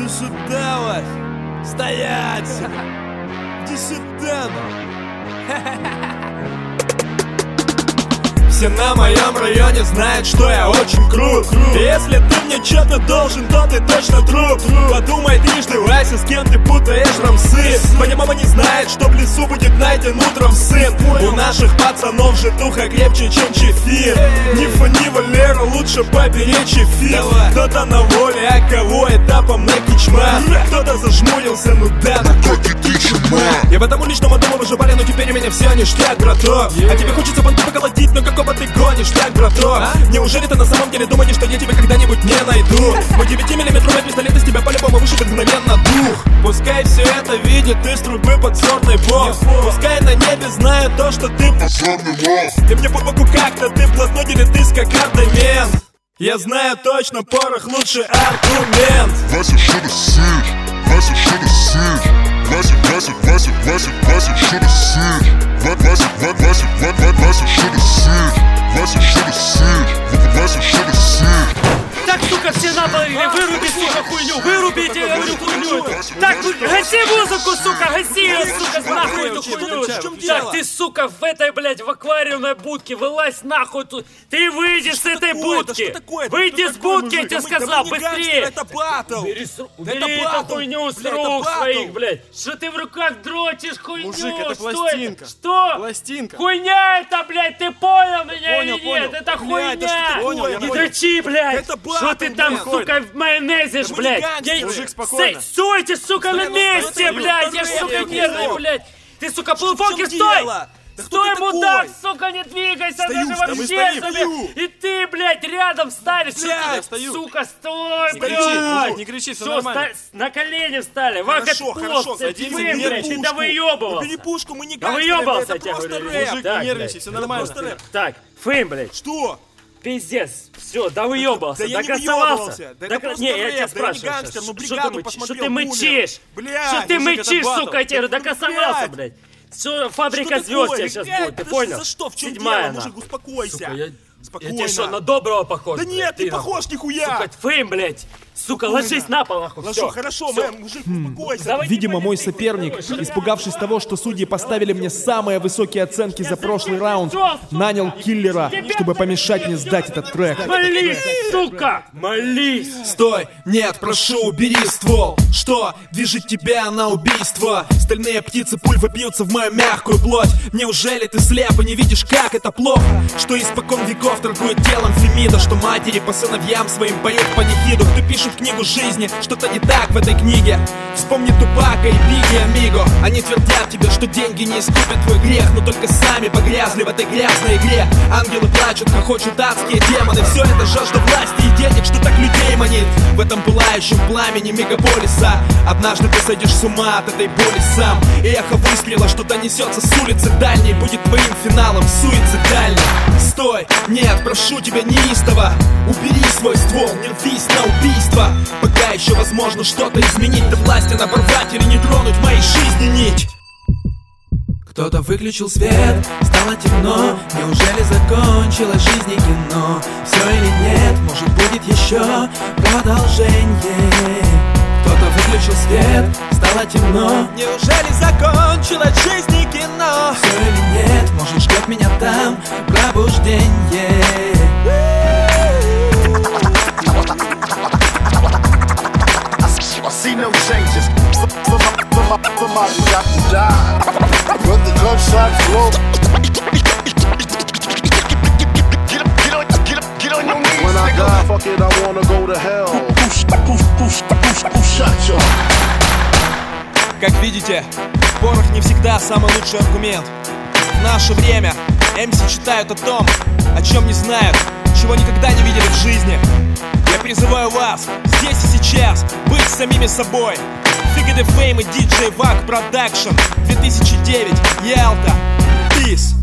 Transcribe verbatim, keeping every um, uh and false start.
Ну сюда вас! Стоять! Иди сюда, все на моем районе знают, что я очень крут. И если ты мне что-то должен, то ты точно труп. Подумай трижды, Вася, с кем ты путаешь рамсы. Моя мама не знает, что в лесу будет найден утром сын. У наших пацанов житуха крепче, чем чефир. Нифа, ни Валера, лучше поберечь эфир. Кто-то на воле, а кого этапом на кичма. Кто-то зажмурился, ну да, наркотики чума. Я в этом уличном дому выживали, но теперь у меня все ништяк, браток. А тебе хочется понты поколотить, но какого ты гонишь, так, браток? А? Неужели ты на самом деле думаешь, что я тебя когда-нибудь не найду? Мой девятимиллиметровый пистолет из тебя по-любому вышибет мгновенно дух. Пускай все это видит из трубы подзорный бог. Пускай на небе знают то, что ты подзорный бог. И мне по боку как-то ты блатной или ты скакарный мент. Я знаю точно, порох лучший аргумент. Вася, что ты сышь? Вася, что ты сышь? Вася, Вася, Вася, Вася, Вася, что ты сышь? Вася, Вася, Вася, Вася, что ты сышь? Вася, что ты сышь? Вася, что ты сышь? Так, сука, все на пол, выруби, сука, хуйню, вырубите, я говорю, хуйню. Так, гаси музыку, сука, гаси ее, сука, нахуй эту хуйню. Так, ты, сука, в этой, блядь, в аквариумной будке, вылазь нахуй тут. Ты выйди с этой будки. Выйди с будки, я тебе сказал, быстрее. Это батл. Убери эту хуйню с рук своих, блядь. Что ты в руках дрочишь хуйню? Мужик, это Что пластинка. Что? Пластинка. Хуйня это, блядь, ты понял меня Понял, или нет? понял. Это Блядь, да что хуйня. ты понял, я Не понял. дрочи, блядь. Это батл, Что ты там, блядь. сука, в майонезишь, Да мы не блядь? гангстеры. Я- Мужик, спокойно. Стой, Стойте, сука, на Стой, месте, стой, блядь. стой, Я ж, стой, сука, стой, нервный, стой. блядь. Ты, сука, В чем полуфонки, стой! дело? Да кто Стой, ты мудак, такой? сука, не двигайся, Стою, даже стою, вообще стою, себе. стою. И ты, блядь, рядом встанешь. Что Блядь, ты, стою. сука, стой, Не блядь. кричи, мужик, не кричи, всё Всё, нормально. ста- на колени встали. Хорошо, Вака, хорошо, плохо, садись, вы, убери блядь, ты пушку. довыёбывался. Убери пушку, мы не Да гангстеры, выёбался, это я просто говорю, рэп. мужик, да, Не нервничай, блядь. все Это нормально. просто рэп. Так, Фейм, блядь. Что? Пиздец, все, да выебался, Да я не докрасовался. выебывался, да это просто Не, я рэп, тебя да я не спрашиваю, гангстер, ну что бригаду ты мычишь, посмотрел, что ты Бумер. мычишь, Блядь, что ты мужик, это мычишь, батл. сука, я тебе Да, докрасовался, блядь. блядь. Все, фабрика Что звезд такое? тебя сейчас Блядь, будет, ты да понял? За что? В чем Седьмая, дело, на. мужик, успокойся. Сука, я, Спокойно. я тебе что, на доброго похож? Да блядь? нет, Ты не нахуй. похож нихуя. Сука, Фейм, блядь. Сука, ложись на пол, нахуй, Ложу, всё. хорошо, Всё. мэм, мужик, успокойся. Давай. Видимо, мой соперник, испугавшись того, что судьи поставили мне самые высокие оценки за прошлый раунд, нанял киллера, чтобы помешать мне сдать этот трек. Молись, сука, молись. Стой! Нет, прошу, убери ствол! Что движет тебя на убийство? Стальные птицы пуль вопьются в мою мягкую плоть. Неужели ты слеп и не видишь, как это плохо? Что испокон веков торгует телом Фемида, что матери по сыновьям своим поют панихиду. Кто пишет книгу жизни, что-то не так в этой книге. Вспомни Тупака и Бигги Амиго. Они твердят тебе, что деньги не искупят твой грех, но только сами погрязли в этой грязной игре. Ангелы плачут, хохочут адские демоны. Все это жажда власти и денег, что так людей манит. В этом пылающем пламени мегаполиса однажды ты сойдешь с ума от этой боли сам. И эхо выстрела, что донесется с улицы дальней, будет твоим финалом суицидальным. Стой! Нет, прошу тебя неистово, убери свой ствол, не рвись на убийство. Пока еще возможно что-то изменить, ты властен оборвать или не тронуть в моей жизни нить. Кто-то выключил свет, стало темно. Неужели закончилась жизнь и кино? Все или нет, может будет еще продолжение. Кто-то выключил свет, стало темно. Неужели закончилась жизнь и кино? Все или нет, может ждет меня там пробуждение. I see no changes. Somebody got to die. But the gunshots blow. Get up, get up, get up, get on your knees. When I die, fuck it, I wanna go to hell. Who's, who's, who's, who's, who's shot you? Как видите, порох не всегда самый лучший аргумент. В наше время эм си читают о том, о чем не знают, чего никогда не видели в жизни. Я призываю вас здесь и сейчас быть самими собой. Figure the Fame и ди джей Вак Production две тысячи девять, Ялта. Peace.